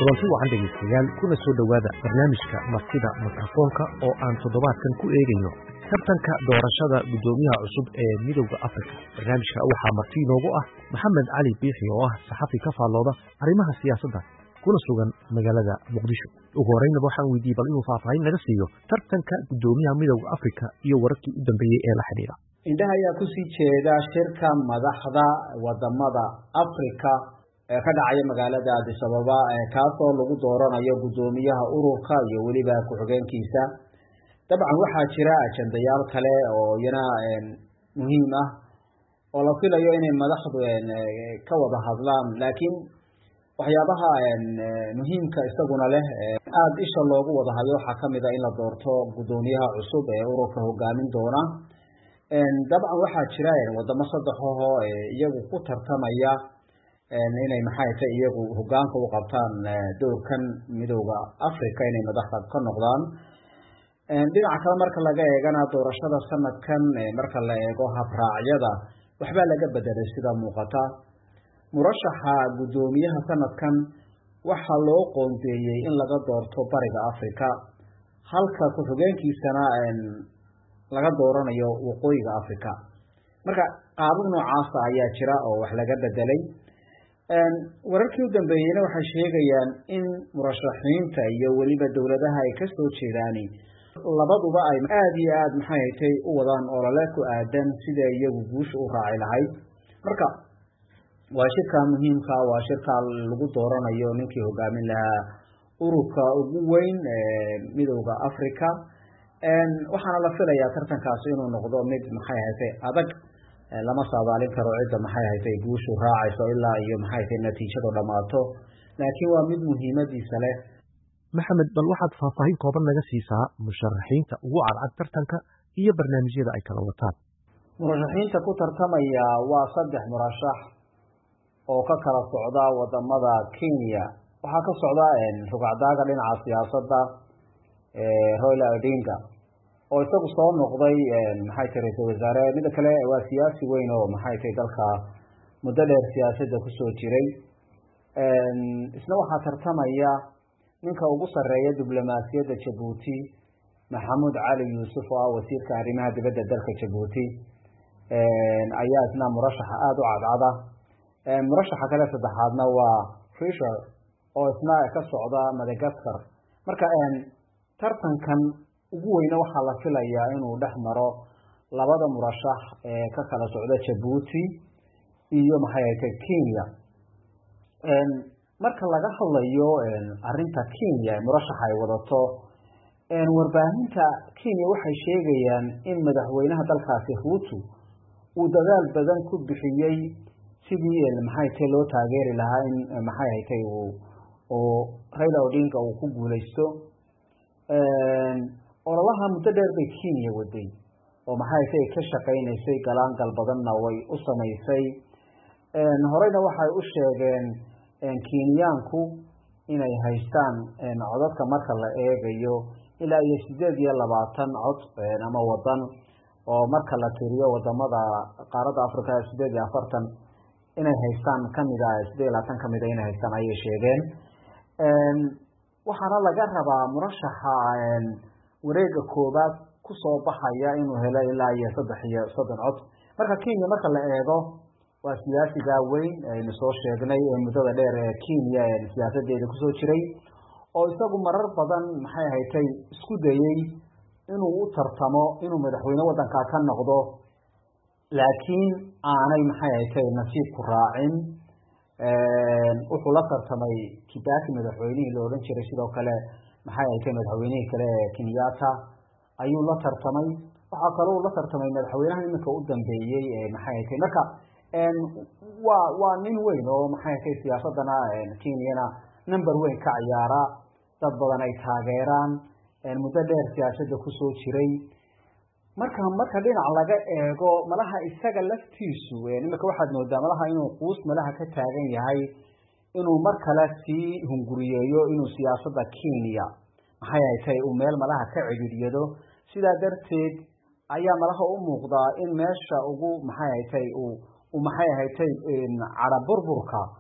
kulanti waxaan dhegeystayaal kuna soo dhowaada barnaamijka martida mikrofoonka oo aan toddobaadkan ku eegayno tartanka doorashada guddoomiyaha cusub ee midowda Afrika. Barnaamijka waxaa marti inoogu ah Maxamed Cali Biixi oo ah saxafi ka faallooda arrimaha siyaasadda kuna sugan magaalada Muqdisho. Ugu horreynba waxaan weydiiyey bal inuu faahfaahin naga siiyo tartanka guddoomiyaha midowda Afrika iyo wararkii u dambeeyey ee la xidhiidha. Indhaha ayaa ku sii jeeda shirka madaxda wadamada Afrika ee ka dhacaya magaalada Addis Ababa kaasoo lagu dooranayo guddoomiyaha ururka iyo weliba ku-xigeenkiisa. dabcan waxaa jira ajandayaal kale oo iyana muhiim ah oo la filayo inay madaxdu ka wada hadlaan, laakiin waxyaabaha muhiimka isaguna leh aad isha loogu wada hayo waxaa kamid ah in la doorto guddoomiyaha cusub ee ururka hogaamin doona. dabcan waxaa jira wadamo saddexaho iyagu ku tartamaya inay iyagu hogaanka u qabtaan doorkan midowda Afrika inay madaxda ka noqdaan. dhinaca kale marka laga eegana doorashada sanadkan marka la eego habraacyada waxbaa laga bedelay sida muuqata. murashaxa guddoomiyaha sanadkan waxaa loo qoondeeyey in laga doorto bariga Afrika, halka ku-xigeenkiisana laga dooranayo waqooyiga Afrika. marka qaabab noocaasa ayaa jira oo wax laga bedelay. wararkii u dambeeyeyna waxay sheegayaan in murashaxiinta iyo weliba dowladaha ay ka soo jeedaan labaduba ay aad iyo aad u wadaan olole ku aadan sida iyagu guusha u raaci lahayd. marka waa shirka muhiimka, waa shirka lagu dooranayo ninkii hogaamin lahaa ururka ugu weyn midowda Afrika. waxaana la filayaa tartankaasi inuu noqdo mid adag. lama saadaalin karo cidda guushu raacayso ilaa iyo natiijadu dhamaato, laakiin waa mid muhiimadiisa leh. Maxamed, bal waxaad faahfaahin kooban naga siisaa musharaxiinta ugu cadcad tartanka iyo barnaamijyada ay kala wataan. murashaxiinta ku tartamaya waa 3 murashax oo ka kala socda wadamada Kenya. waxaa ka socda rugacdaaga dhinaca siyaasadda Raila Odinga oo isagu soo noqday ra'iisul wasaare. mid kale waa siyaasi weyn oo dalka muddo dheer siyaasadda ku soo jiray. isna waxaa tartamaya ninka ugu sareeya diblomaasiyadda Djibouti, Maxamuud Cali Yuusuf oo ah wasiirka arrimaha dibadda dalka Djibouti. ayaa isna murashaxa aad u cadcada. murashaxa kale saddexaadna waa Fisher oo isna ka socda Madagascar. marka tartankan ugu weyna waxaa la filayaa inuu dhex maro labada murashax ee ka kala socda Djibouti iyo Kenya. marka laga hadlayo arinta Kenya murashaxa ay wadato, warbaahinta Kenya waxay sheegayaan in madaxweynaha dalkaasi Ruto uu dadaal badan ku bixiyay sidii loo taageeri lahaa in uu Raila Odinga uu ku guuleysto. ololaha muddo dheer bay Kenya waday oo ka shaqeynaysay galaangal badanna way u samaysay. horeyna waxay u sheegeen Kenyaanku inay haystaan codadka marka la eegayo ilaa iyo 28 cod ama wadan oo marka la tiriyo wadamada qaaradda Afrika 48 inay haystaan kamida 28 kamida inay haystaan ayay sheegeen. waxaana laga rabaa murashaxa wareega koobaad ku soo baxaya inuu helo ilaa iyo 3 cod. marka Kenya marka la eego waa siyaasiga weyn aynu soo sheegnay muddada dheer ee Kenya siyaasadeeda ku soo jiray oo isagu marar badan isku dayay inuu u tartamo inuu madaxweyne wadanka ka noqdo, laakiin aanay nasiib ku raacin. wuxuu la tartamay Kibaki madaxweynihii la oran jiray, sidoo kale madaxweynihii kale Kenyatta ayuu la tartamay. waxaa kaloo la tartamay madaxweynaha iminka u dambeeyay marka waa nin weyn oo siyaasadana Kenyana number weyn ka ciyaara, dad badan ay taageeraan, muddo dheer siyaasadda ku soo jiray. marka dhinac laga eego malaha isaga laftiisu iminka waxaad moodaa malaha inuu quus malaha ka taagan yahay inuu mar kale sii hunguriyeeyo inuu siyaasadda Kenya uu meel malaha ka cidhiidhiyado. sidaa darteed ayaa malaha u muuqdaa in meesha ugu cadha burburka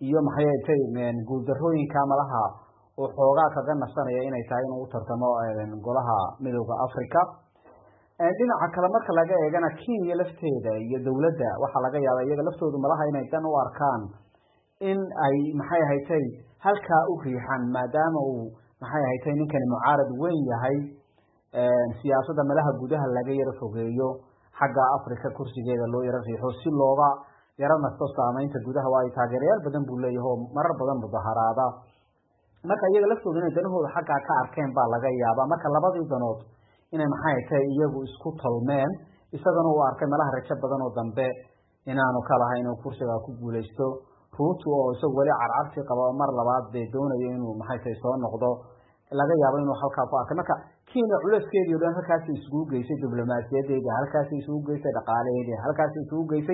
iyo maxay tahay guuldarooyinka malaha oo xoogaa kaga nasanaya inay tahay inuu u tartamo golaha midowda Afrika. dhinaca kale marka laga eegana Kenya lafteeda iyo dawladda waxa laga yaabaa iyaga laftoodu malaha inay dan u arkaan in ay maxay haytay halka u riixan maadaama uu maxay haytay ninkani mucaarad weyn yahay siyaasadda malaha gudaha laga yara fogeeyo xagga Afrika kursigeeda loo yara riixo si looga yara nasto saameynta gudaha waa ay taageerayaal badan buu leeyahay marar badan mudaharaada marka iyaga laftoodu inay danahooda xagga ka arkeen baa laga yaabaa marka labadii danood inay maxay tahay iyagu isku tolmeen isagana uu arkay malaha rajo badan oo dambe inaanu ka lahayn inuu kursiga ku guuleysto Ruto oo isagu wali carcarti qabo mar labaad bay doonayo inuu maxay tahay soo noqdo laga yaabo inuu halka ku arkay marka Kenya culeyskeedii oo dhan halkaas isugu geysay diblomaasiyadeeda halkaas isugu geysay dhaqaalaheeda halkaas isugu geysay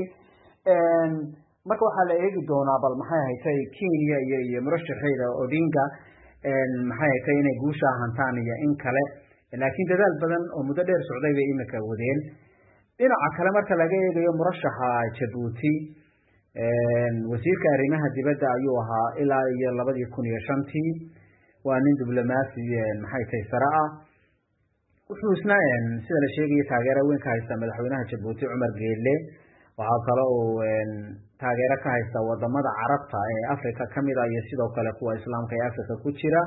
marka waxa la eegi doonaa bal maxay haytay Kenya iyo murashaxeeda Odinga maxay haytay inay guusha hantaan iyo in kale laakiin dadaal badan oo muddo dheer socday bay imika wadeen dhinaca kale marka laga eegayo murashaxa Djibouti wasiirka arrimaha dibadda ayuu ahaa ilaa iyo 2005 waa nin diblomaasi maxay tahay sare ah wuxuu isna sida la sheegay taageero weyn ka haysta madaxweynaha Djibouti Umar Geelle waxa kale oo taageero ka haysta wadamada Carabta ee Afrika kamid ah iyo sidoo kale kuwa Islaamka ee Afrika ku jira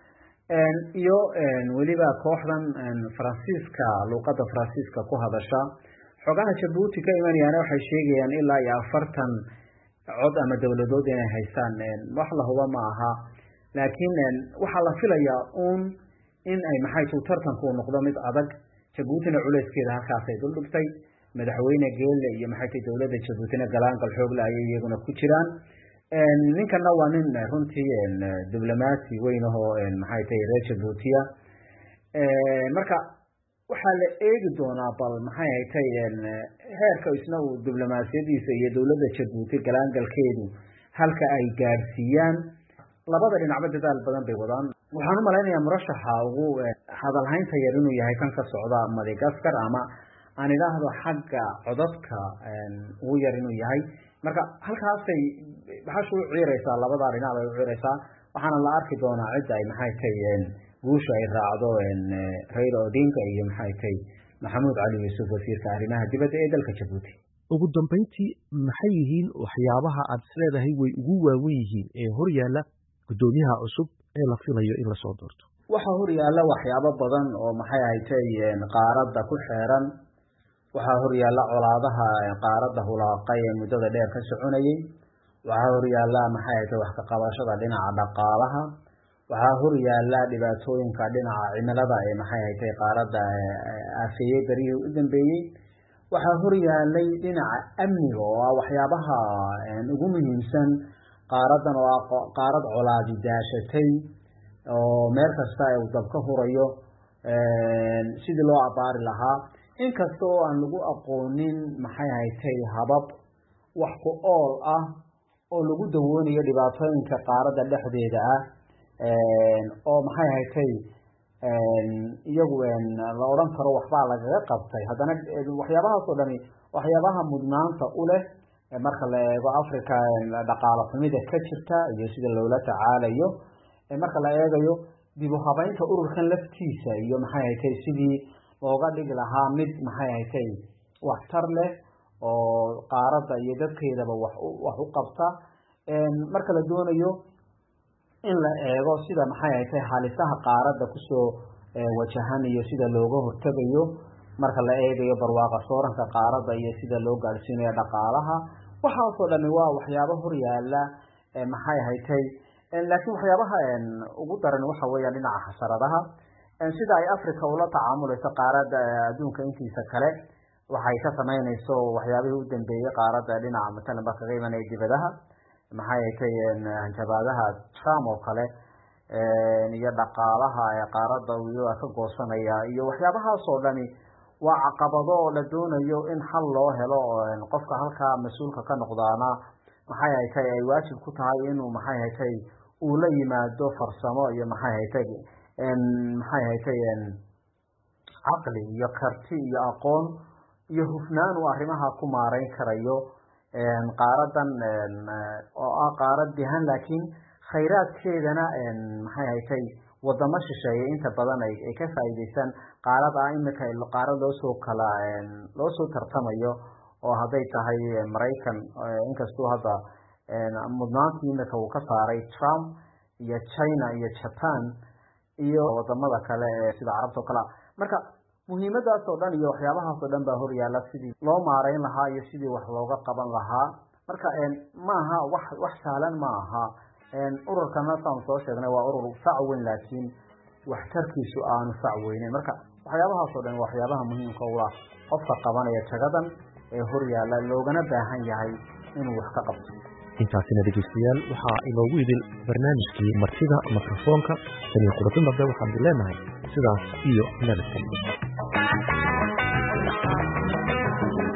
iyo waliba kooxdan Faransiiska luqadda Faransiiska ku hadasha xogaha Djibouti ka imanayaan waxay sheegayaan ilaa iyo 40 cod ama dawladood inay haystaan wax la hubo ma aha laakiin waxa la filayaa in ay maxay tuu tartanku noqdo mid adag Djibouti culeyskeeda halkaas ay dul dhigtay madaxweyne Geelle iyo maxay tahay dawladda Djibouti galaangal xoog leh ayay iyaguna ku jiraan ninkana waa nin runtii diblomaasi weyn oo maxay tahay reer Djibouti marka waxa la eegi doonaa bal maxay tahay heerka isna uu diblomaasiyadiisa iyo dawladda Djibouti galaangalkeedu halka ay gaarsiiyaan labada dhinacba dadaal badan bay wadaan waxaan u maleynayaa murashaxa ugu hadal haynta yar inuu yahay kan ka socda Madagascar ama aan ilaahdo xagga codadka ugu yar inuu yahay marka halkaasay baxashu u ciiraysaa labada dhinac ay u ciiraysaa waxaana la arki doonaa cid ay maxay tahay guusha ay raacdo Raila Odinga iyo maxay tahay Maxamuud Cali Yuusuf wasiirka arrimaha dibadda ee dalka Djibouti ugu dambeyntii maxay yihiin waxyaabaha aad isleedahay way ugu waaweyn yihiin ee hor yaala gudoomiyaha cusub ee la filayo in la soo doorto waxa hor yaala waxyaabo badan oo maxay haytay qaaradda ku xeeran waxa hor yaala colaadaha qaaradda hulaaqay ee muddada dheer ka soconayay waxa hor yaala maxay haytay wax ka qabashada dhinaca dhaqaalaha waxa hor yaala dhibaatooyinka dhinaca cimilada ee maxay haytay qaaradda afiyay bariyo u dambeeyay waxa hor yaalay dhinaca amniga oo waxyaabaha ugu muhiimsan qaaradan oo qaarad colaadi daashatay oo meel kasta ay dab ka hurayo sidii loo abaari lahaa inkastoo aan lagu aqoonin maxay haytay habab wax ku ool ah oo lagu dawoonayo dhibaatooyinka qaaradda dhexdeeda ah oo maxay haytay iyagu la oran karo waxba laga qabtay hadana waxyaabahaas oo dhani waxyaabaha mudnaanta u leh marka la eego Afrika dhaqaale xumida ka jirta iyo sida loola tacaalayo marka la eegayo dib u habaynta ururkan laftiisa iyo maxay haytay sidii looga dhigi lahaa mid maxay haytay wax tar leh oo qaaradda iyo dadkeedaba wax u qabta marka la doonayo in la eego sida maxay haytay halisaha qaaradda ku soo wajahan iyo sida looga hortagayo marka la eegayo barwaaqa sooranka qaaradda iyo sida loo gaarsiinayo dhaqaalaha waxa soo dhan waa waxyaabo hor yaala maxay haytay laakiin waxyaabaha ugu daran waxa weeyaan dhinaca xasaradaha sida ay Afrika ula tacaamulayso qaaradda adduunka intiisa kale waxay ka sameynayso waxyaabihii u dambeeyay qaaradda dhinaca matalan ba kaga imanay dibadaha maxay haytay hanjabaadaha Trump oo kale iyo dhaqaalaha qaaradda uu ka goosanaya iyo waxyaabahaas oo dhani waa caqabado la doonayo in xal loo helo qofka halka mas'uulka ka noqdaana maxay haytay ay waajib ku tahay inuu maxay haytay uu la yimaado farsamo iyo maxay haytay aqli iyo karti iyo aqoon iyo hufnaan uu arrimaha ku maareyn karayo qaaradan oo ah qaarad dihan laakiin khayraadkeedana maxay haytay wadamo shisheeye inta badan ay ka faa'iideysan qaarad ah imika qaarad loo soo tartamayo oo hadday tahay Maraykan inkastoo hadda mudnaantii imika uu ka saaray Trump iyo China iyo Japan iyo wadamada kale sida Carabta oo kale marka muhiimadaas oo dhan iyo waxyaabahaas oo dhan baa hor yaala sidii loo maareyn lahaa iyo sidii wax looga qaban lahaa marka maaha wax sahlan maaha ururkana saan soo sheegnay waa urur fac weyn laakiin waxtarkiisu aanu fac weynayn marka waxyaabahaas oo dhan waa waxyaabaha muhiimka u ah qofka qabanaya jagadan ee hor yaala loogana baahan yahay inuu wax ka qabto intaasina dhegeystayaal waxaa inoogu idil barnaamijkii martida mikrofoonka tan iyo kulanti dambe waxaan leenahay sidaas iyo nabadgelyo